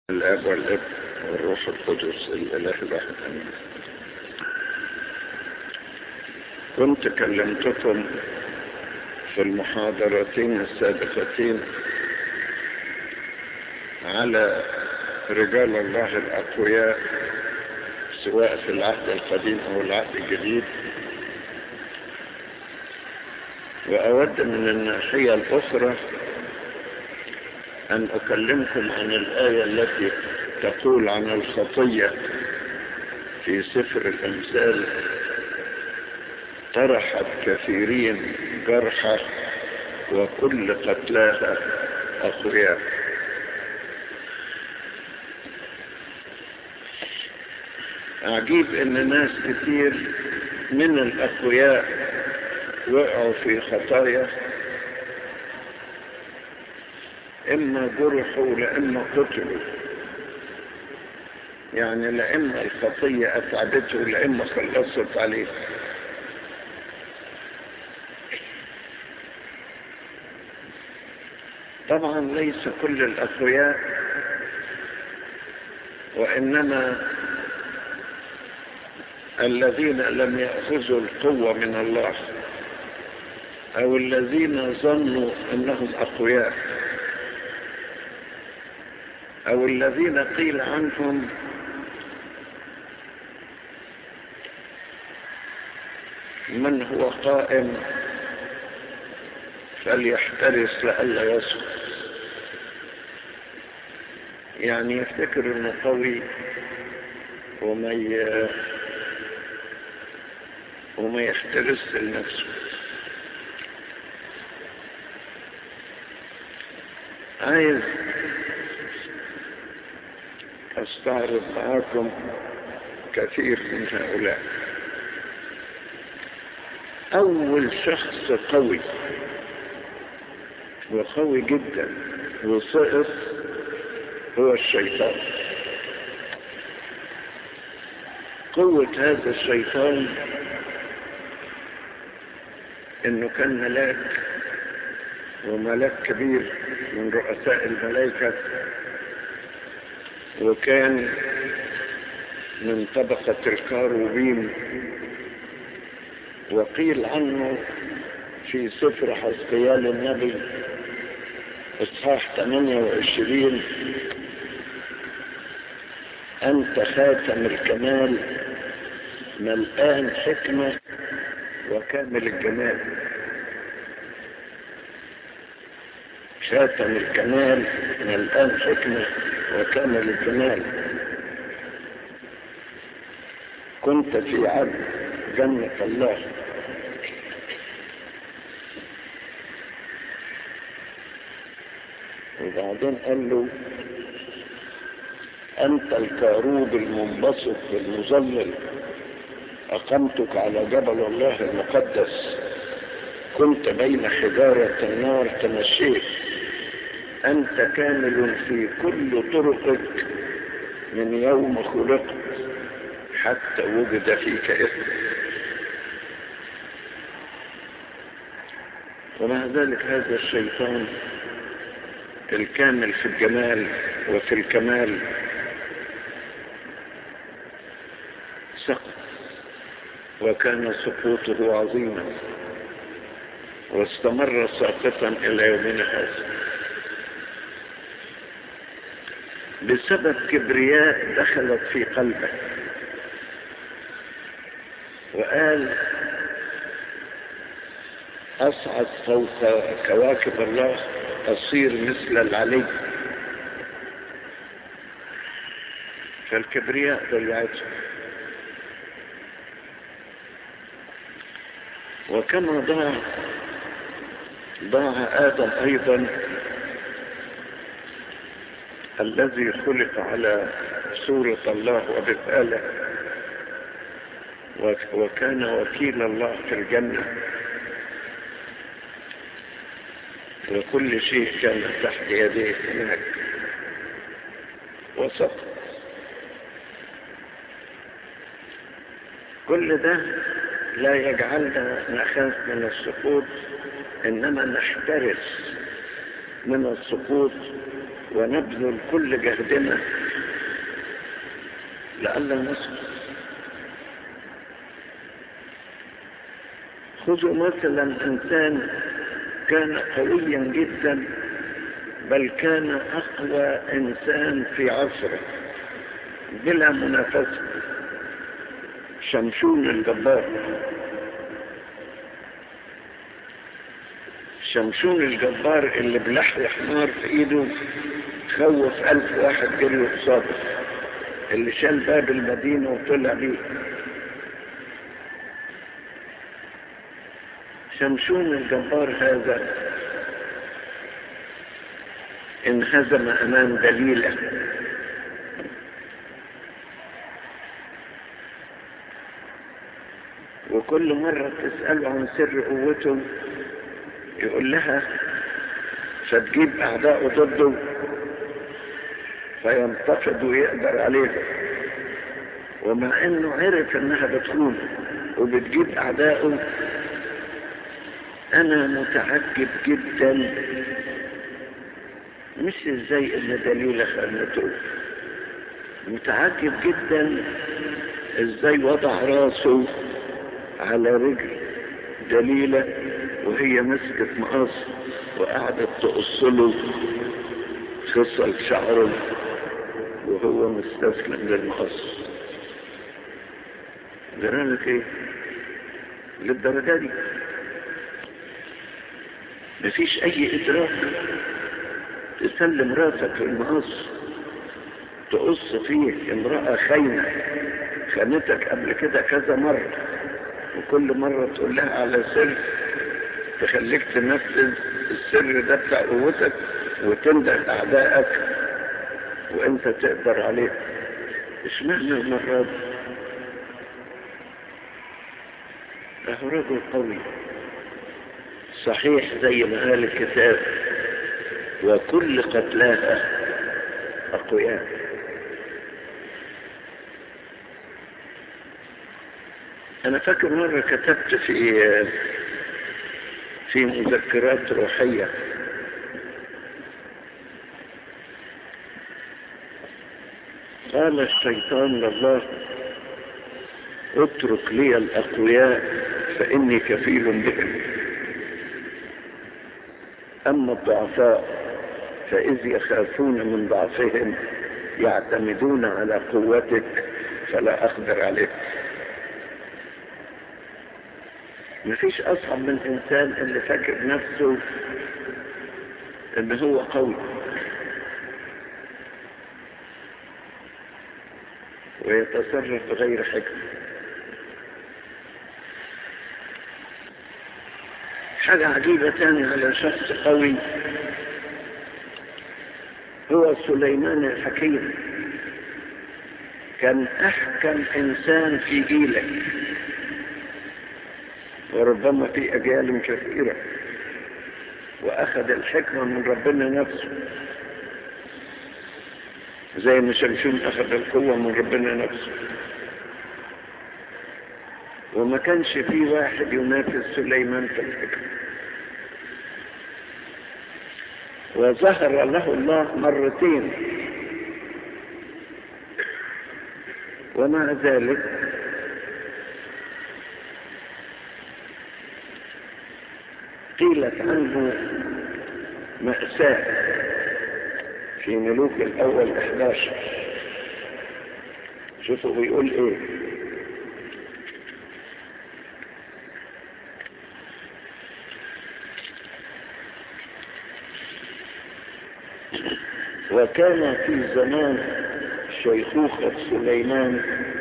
الاب والابن والروح القدس الاله الواحد امين. كنت كلمتكم في المحاضرتين السابقتين على رجال الله الاقوياء سواء في العهد القديم او العهد الجديد، واود من الناحية الاخرى أن أكلمكم عن الآية التي تقول عن الخطية في سفر الأمثال: طرحت كثيرين جرحى وكل قتلاها أقوياء. عجيب أن ناس كثير من الأقوياء وقعوا في خطايا، إما جرحوا لإما قتلوا، يعني لإما الخطية أتعبته لإما خلصت عليه. طبعا ليس كل الأقوياء، وإنما الذين لم يأخذوا القوة من الله أو الذين ظنوا أنهم أقوياء أو الذين قيل عنهم من هو قائم فليحترس لئلا يسقط، يعني يفتكر انه قوي وما يحترس لنفسه. عايز أستعرض معكم كثير من هؤلاء. أول شخص قوي وقوي جدا وسقط هو الشيطان. قوة هذا الشيطان إنه كان ملاك، وملاك كبير من رؤساء الملائكة، وكان من طبقة الكاروبين، وقيل عنه في سفر حزقيال النبي إصحاح 28: أنت خاتم الكمال ملآن حكمة وكامل الجمال. خاتم الكمال ملآن حكمة وكامل الجمال. كنت في عبد جنة الله. وبعدين قال له: أنت الكاروب المنبسط المظلل، أقمتك على جبل الله المقدس، كنت بين حجارة النار تمشيت، أنت كامل في كل طرقك من يوم خلقت حتى وجد فيك إثم. ومع ذلك هذا الشيطان الكامل في الجمال وفي الكمال سقط، وكان سقوطه عظيما واستمر ساقطا إلى يومنا هذا بسبب كبرياء دخلت في قلبه، وقال: أصعد فوق كواكب الله، أصير مثل العلي. فالكبرياء ضيعته. وكما ضاع آدم أيضا الذي خلق على صورة الله ومثاله، وكان وكيل الله في الجنة، وكل شيء كان تحت يديه هناك، وسقط. كل ده لا يجعلنا نخاف من السقوط، إنما نحترس من السقوط ونبذل كل جهدنا لئلا نسقط. خذوا مثلا إنسان كان قويا جدا، بل كان أقوى إنسان في عصره بلا منافسة، شمشون الجبار. شمشون الجبار اللي بلحية حمار في ايده خوف 1000 واحد جري قصاده، اللي شال باب المدينة وطلع بيه. شمشون الجبار هذا انهزم امام دليلة، وكل مرة تسأله عن سر قوته يقول لها، فتجيب اعداءه ضده فينتفض ويقدر عليه، ومع انه عرف انها بتخون وبتجيب اعداءه. انا متعجب جدا مش ازاي ان دليلة خانته، متعجب جدا ازاي وضع راسه على رجل دليلة وهي مسكت مقص وقعدت تقصله خصل شعره وهو مستسلم للمقص. جرالك ايه للدرجة دي؟ مفيش اي ادراك تسلم راسك في المقص تقص فيه امرأة خاينة خانتك قبل كده كذا مرة، وكل مرة تقول لها على سر تخليك تنفذ السر ده بتاع قوتك وتندى اعدائك وانت تقدر عليه. اشمعنى المرة دي؟ له رجل قوي صحيح زي ما قال الكتاب، وكل قتلاها أقوياء. أنا فاكر مرة كتبت في مذكرات روحية قال الشيطان لله: اترك لي الأقوياء فإني كفيل بهم، أما الضعفاء فإذ يخافون من ضعفهم يعتمدون على قوتك فلا أقدر عليك. مفيش أصعب من إنسان اللي فاكر نفسه إن هو قوي ويتصرف بغير حكمة. حاجة عجيبة تانية على شخص قوي هو سليمان الحكيم، كان أحكم إنسان في جيله وربما في أجيال كثيرة، وأخذ الحكمة من ربنا نفسه زي ما شمشون أخذ القوة من ربنا نفسه. وما كانش في واحد ينافس سليمان في الحكمة، وظهر له الله مرتين ومع ذلك قيلت عنه مأساة في ملوك الأول 11. شوفوا بيقول ايه: وكان في زمان شيخوخة سليمان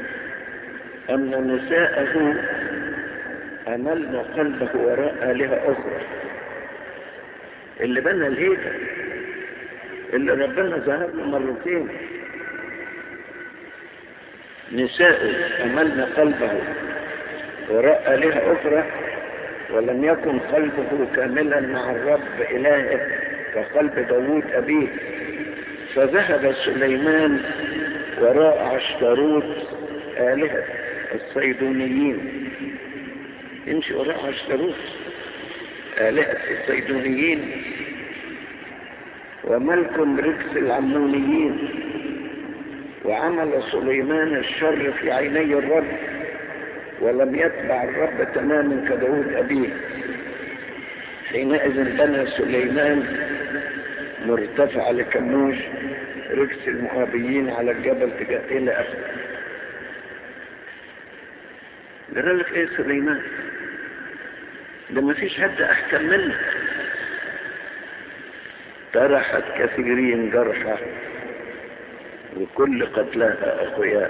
أن نساءه أملن قلبه وراء آلهة أخرى. اللي بنى الهيكل اللي ربنا ظهر له مرتين، نساءه أملن قلبه وراء آلهة أخرى، ولم يكن قلبه كاملا مع الرب إلهه كقلب داوود أبيه. فذهب سليمان وراء عشتروت آلهة الصيدونيين، يمشي وراء عشتروت آلهة الصيدونيين، وملك رجس العمونيين. وعمل سليمان الشر في عيني الرب، ولم يتبع الرب تماما كداود أبيه. حينئذ بنى سليمان مرتفع لكموش رجس المؤابيين على الجبل إلى آخره. لذلك ايه سليمان ده ما فيش حد احكم منه. طرحت كثيرين جرحى وكل قتلاها اخويا.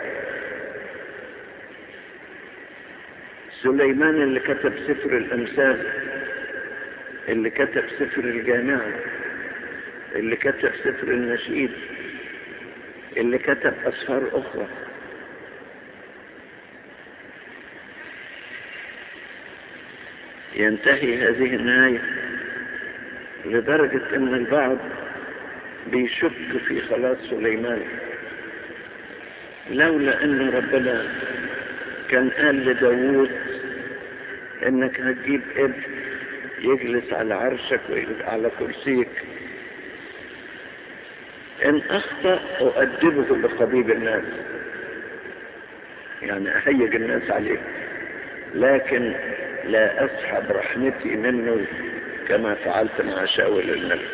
سليمان اللي كتب سفر الامثال، اللي كتب سفر الجامعة، اللي كتب سفر النشيد، اللي كتب اسفار اخرى. ينتهي هذه النهاية لدرجة ان البعض بيشك في خلاص سليمان، لولا ان ربنا كان قال لداود انك هتجيب ابن يجلس على عرشك وعلى كرسيك، ان اخطأ اؤدبه بقضيب الناس، يعني اهيج الناس عليه، لكن لا أسحب رحمتي منه كما فعلت مع شاول الملك.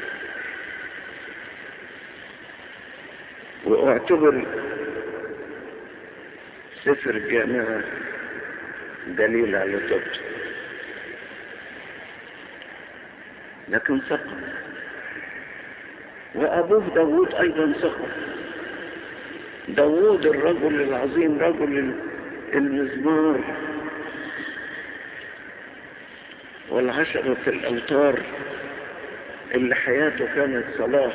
وأعتبر سفر الجامعة دليل على توبته، لكن سقط. وأبوه داود أيضا سقط. داود الرجل العظيم، رجل المزمار والعشرة الأوتار، اللي حياته كانت صلاة،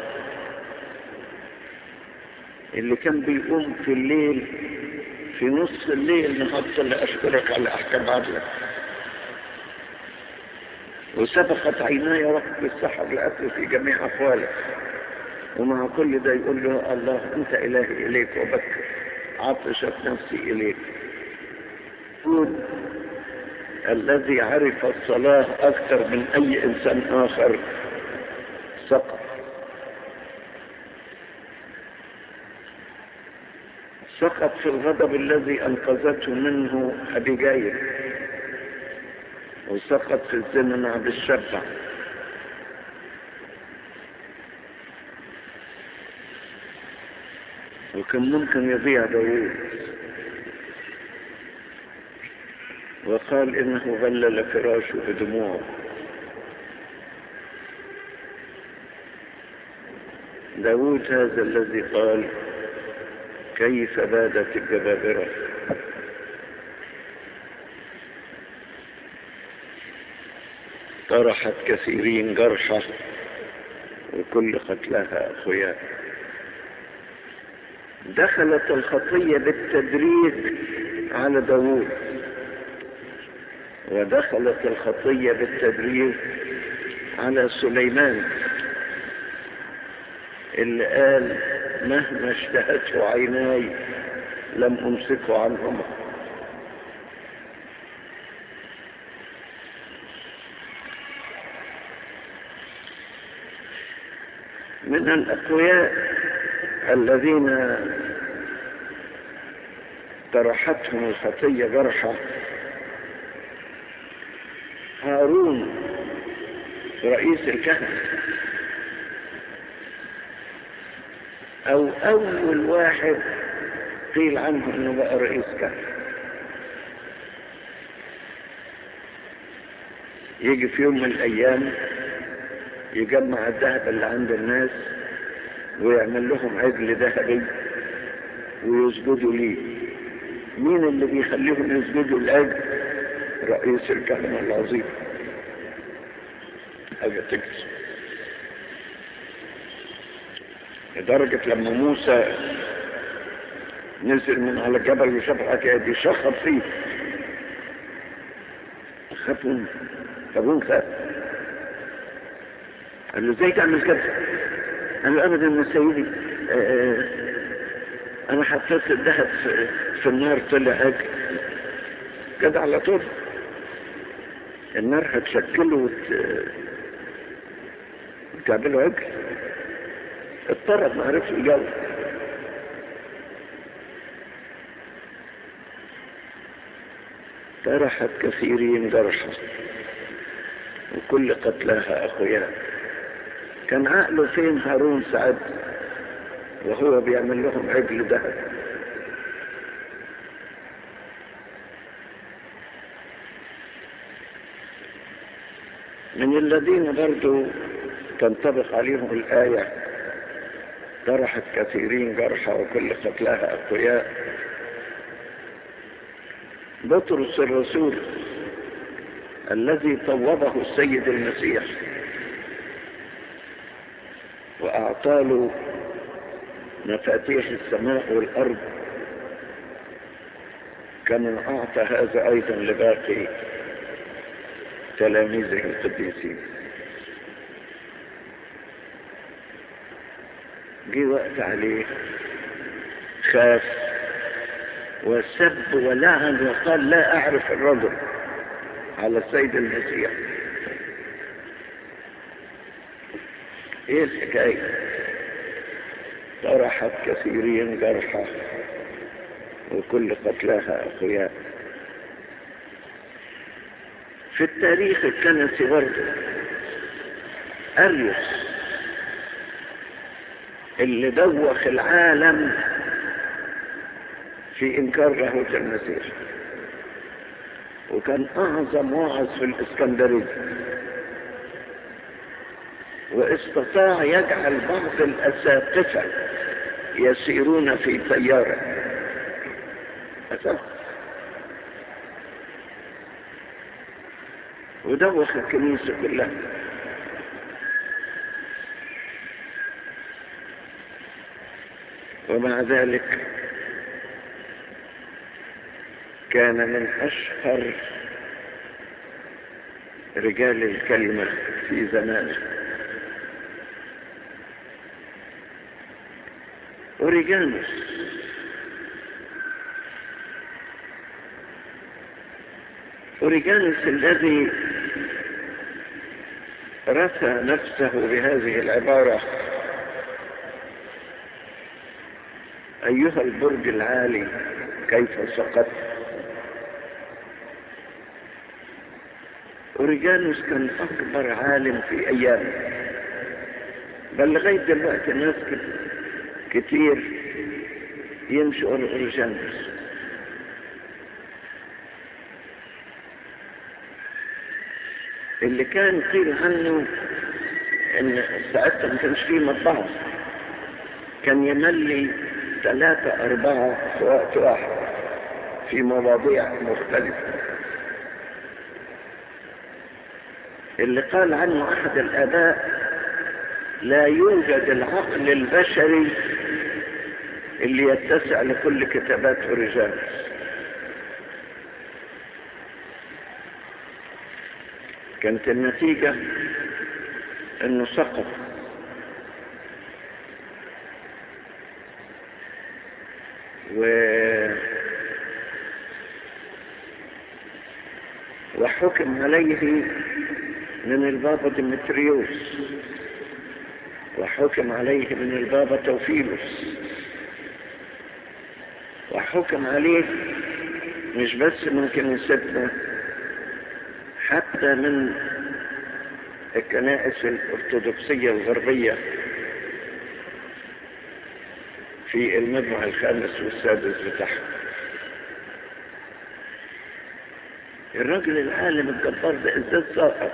اللي كان بيقوم في الليل في نص الليل نهضت لأشكرك على أحكام عدلك، وسبقت عيناي رب السحر لأكل في جميع أقوالك. ومع كل ده يقول له الله أنت إلهي إليك وبكر، عطشت نفسي إليك. الذي عرف الصلاة أكثر من أي إنسان آخر سقط. سقط في الغضب الذي أنقذته منه أبيجايل، وسقط في الزنا مع بالشبع، وكان ممكن يضيع داوود. وقال إنه غلل فراشه بدموعه. داود هذا الذي قال كيف بادت الجبابرة، طرحت كثيرين جرحى وكل قتلها أخويا. دخلت الخطية بالتدريج على داود، ودخلت الخطية بالتدريج على سليمان اللي قال مهما اشتهته عيناي لم أمسكه عنهما. من الأقوياء الذين طرحتهم الخطية جرحى هارون رئيس الكهنة، أو أول واحد قيل عنه أنه بقى رئيس كهنة. يجي في يوم من الأيام يجمع الذهب اللي عند الناس ويعمل لهم عجل ذهبي ويسجدوا ليه. مين اللي بيخليهم يسجدوا العجل؟ رئيس الكهنة العظيم. حاجة تكسب. لدرجة لما موسى نزل من على الجبل وشاف الحكاية دي شخط فيه، خافوا. فابون خاف، قال له ازاي تعمل كده؟ قال له ابدا يا سيدي، انا حطيت الذهب في النار طلع عجل كده على طول. النار هتشكله وتعمله عجل. اضطرب، ما عرفش يجاوب. طرحت كثيرين جرحا وكل قتلاها أخويا. كان عقله فين هارون ساعتها وهو بيعمل لهم عجل ذهب؟ من الذين برضو تنطبق عليهم الآية طرحت كثيرين جرحا وكل قتلاها أقوياء، بطرس الرسول الذي طوبه السيد المسيح وأعطاله مفاتيح السماء والأرض، كما أعطى هذا أيضا لباقي تلاميذه القديسين. جه وقت عليه خاف وسب ولعن وقال لا أعرف الرجل على السيد المسيح. ايه الحكاية؟ طرحت كثيرين جرحا وكل قتلاها أخويا. في التاريخ الكنسي برضه أريوس اللي دوخ العالم في إنكار لاهوت المسيح، وكان أعظم واعظ في الإسكندرية، واستطاع يجعل بعض الأساقفة يسيرون في طيارة ودوخ الكنيسة كلها. ومع ذلك كان من أشهر رجال الكلمة في زمانه. أوريجانوس الذي رثى نفسه بهذه العبارة: أيها البرج العالي كيف سقطت. أوريجانوس كان أكبر عالم في أيامه، بل لغاية دلوقتي ناس كتير يمشوا أوريجانوس. اللي كان قيل عنه ان ساعتها ما كانش فيه مطبعة، كان يملي 3-4 في وقت واحد في مواضيع مختلفة. اللي قال عنه احد الاباء: لا يوجد العقل البشري اللي يتسع لكل كتابات أوريجانوس. كانت النتيجة انه سقط. وحكم عليه من البابا ديمتريوس، وحكم عليه من البابا توفيلوس، وحكم عليه مش بس من كنيستنا، حتى من الكنائس الأرثوذكسية الغربية في المجمع الخامس والسادس بتاعها. الرجل العالم الجبار ده ازاي سقط؟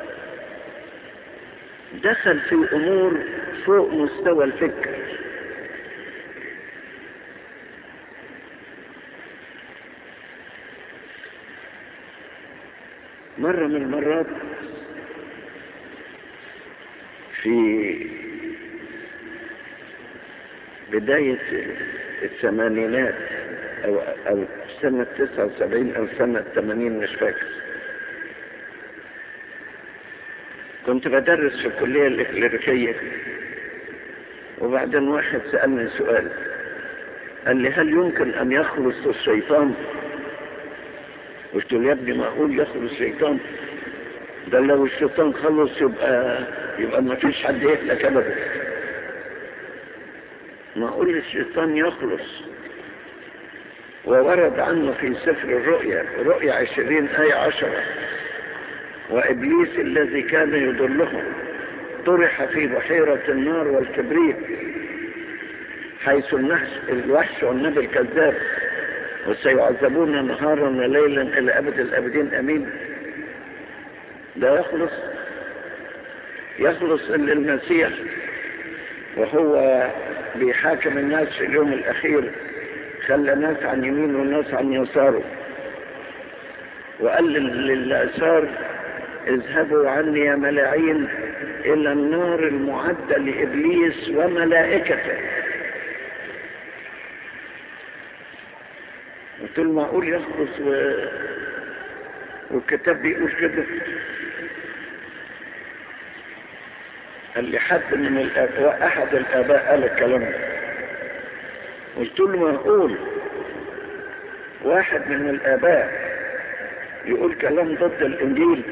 دخل في أمور فوق مستوى الفكر. مرة من المرات في بداية الثمانينات أو سنة 79 أو سنة 80 مش فاكر، كنت بدرس في الكلية الإكليريكية، وبعدين واحد سألني سؤال، قال لي: هل يمكن أن يخلص الشيطان؟ قلت له: يا ابني معقول يخلص الشيطان؟ ده لو الشيطان خلص يبقى ما فيش حد يهلك أبدا. معقول الشيطان يخلص؟ وورد عنه في سفر الرؤيا، رؤيا 20 آية 10: وإبليس الذي كان يضلهم طرح في بحيرة النار والكبريت، حيث الوحش والنبي الكذاب، وسيعذبون نهارا وليلا إلى أبد الأبدين. أمين. ده يخلص إلا المسيح وهو بيحاكم الناس في اليوم الأخير، خلى ناس عن يمين وناس عن يساره، وقال للأسار: اذهبوا عني يا ملاعين إلى النار المعدة لإبليس وملائكته. قلت له معقول يخلص والكتاب بيقول كده؟ قال لي حد من الآباء، أحد الآباء قال الكلام ده. قلت له معقول واحد من الآباء يقول كلام ضد الإنجيل؟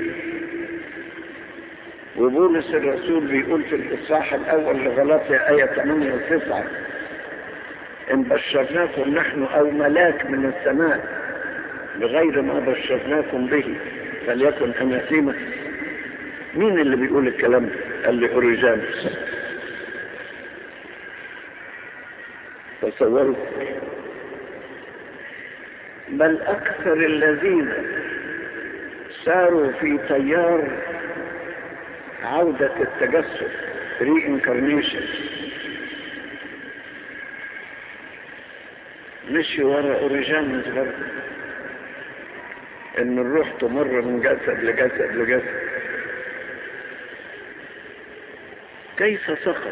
وبولس الرسول بيقول في الإصحاح الأول لغلاطيا آية 8 و9: إن بشرناكم نحن أو ملاك من السماء بغير ما بشرناكم به فليكن أناثيما. مين اللي بيقول الكلام ده؟ قال لي أوريجانوس. تصوروا. بل أكثر الذين ساروا في تيار عودة التجسد reincarnation مشي ورا أوريجانوس برضه، إن الروح تمر من جسد لجسد لجسد. كيف سقط؟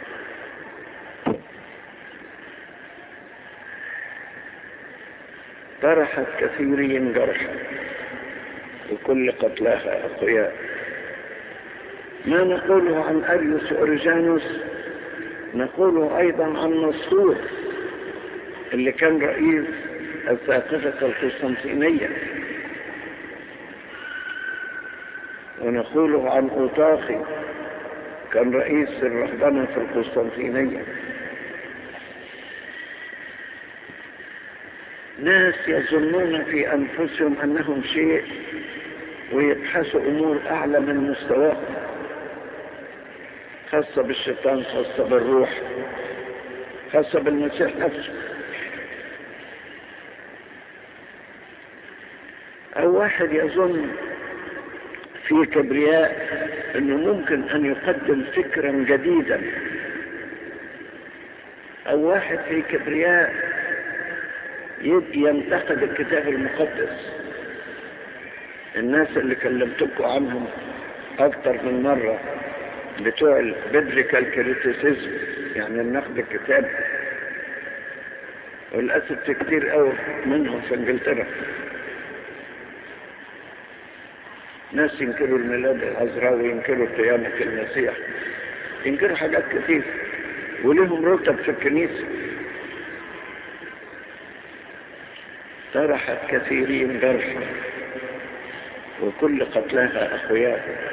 طرحت كثيرين جرحا وكل قتلاها أقوياء. ما نقوله عن أريوس وأوريجانوس نقوله أيضا عن نصور اللي كان رئيس الساقفة القسطنطينية، ونقوله عن أوطاخي كان رئيس الرهبنة في القسطنطينية. ناس يظنون في أنفسهم أنهم شيء ويبحثوا أمور أعلى من مستواهم، خاصة بالشيطان، خاصة بالروح، خاصة بالمسيح نفسه. أو واحد يظن في كبرياء أنه ممكن أن يقدم فكرا جديدا، أو واحد في كبرياء ينتقد الكتاب المقدس. الناس اللي كلمتكم عنهم أكثر من مرة بتوع البيبليكال كريتيسيزم، يعني النقد الكتاب، وللأسف في كتير قوي منهم في انجلترا. ناس ينكروا الميلاد العذراء وينكروا قيامة المسيح، ينكروا حاجات كتير ولهم رتب في الكنيسة. طرحت كثيرين جرحا وكل قتلاها أخوياء.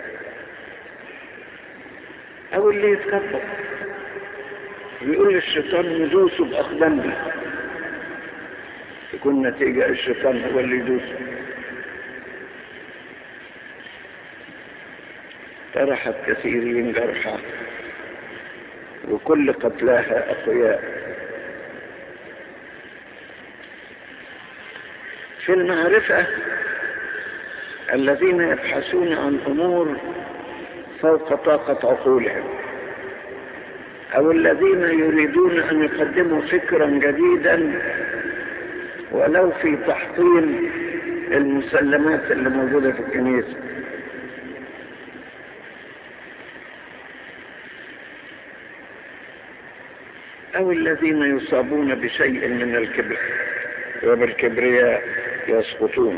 أو اللي يتكبر ويقول الشيطان ندوسه بأقدامنا، تكون نتيجة الشيطان هو اللي يدوسه. طرحت كثيرين جرحا وكل قتلاها أخوياء. في المعرفة الذين يبحثون عن أمور فوق طاقة عقولهم، أو الذين يريدون أن يقدموا فكرا جديدا ولو في تحطيم المسلمات اللي موجودة في الكنيسة. أو الذين يصابون بشيء من الكبر وبالكبرياء يسقطون.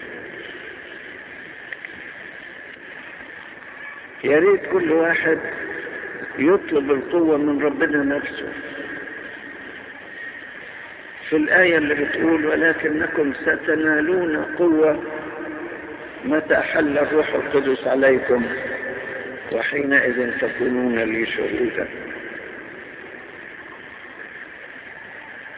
يا ريت كل واحد يطلب القوة من ربنا نفسه. في الآية اللي بتقول ولكنكم ستنالون قوة متى حل الروح القدس عليكم وحينئذ تكونون لي شهودا.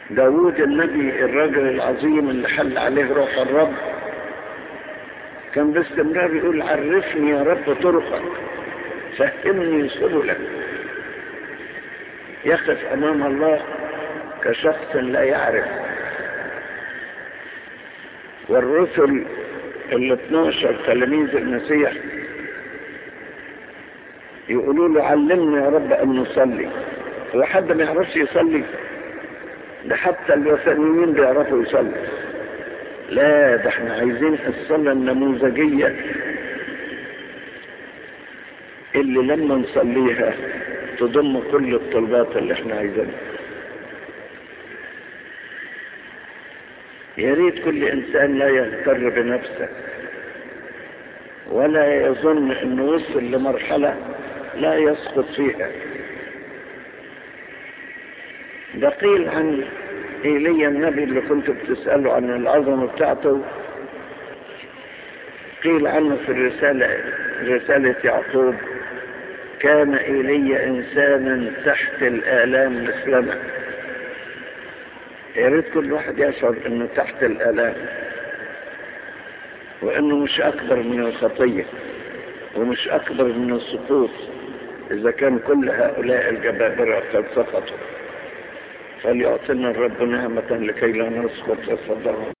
داود النبي الرجل العظيم اللي حل عليه روح الرب كان باستمرار يقول عرفني يا رب طرقك، فهمني سبلك. يقف امام الله كشخص لا يعرف. والرسل 12 تلاميذ المسيح يقولوا له علمنا يا رب ان نصلي. هو حد ما يعرفش يصلي؟ ده حتى الوثنيين بيعرفوا يصلي. لا، ده احنا عايزين الصلاة النموذجية اللي لما نصليها تضم كل الطلبات اللي احنا عايزينها. يا ريت كل انسان لا يغتر بنفسه ولا يظن انه وصل لمرحلة لا يسقط فيها. ده قيل عن ايليا النبي اللي كنت بتسأله عن العظمة بتاعته، قيل عنه في رسالة يعقوب كان ايليا انسانا تحت الآلام مثلنا. يا ريت كل واحد يشعر انه تحت الآلام، وانه مش اكبر من الخطية ومش اكبر من السقوط اذا كان كل هؤلاء الجبابرة قد سقطوا. فليعطينا الرب نعمة لكي لا نسقط.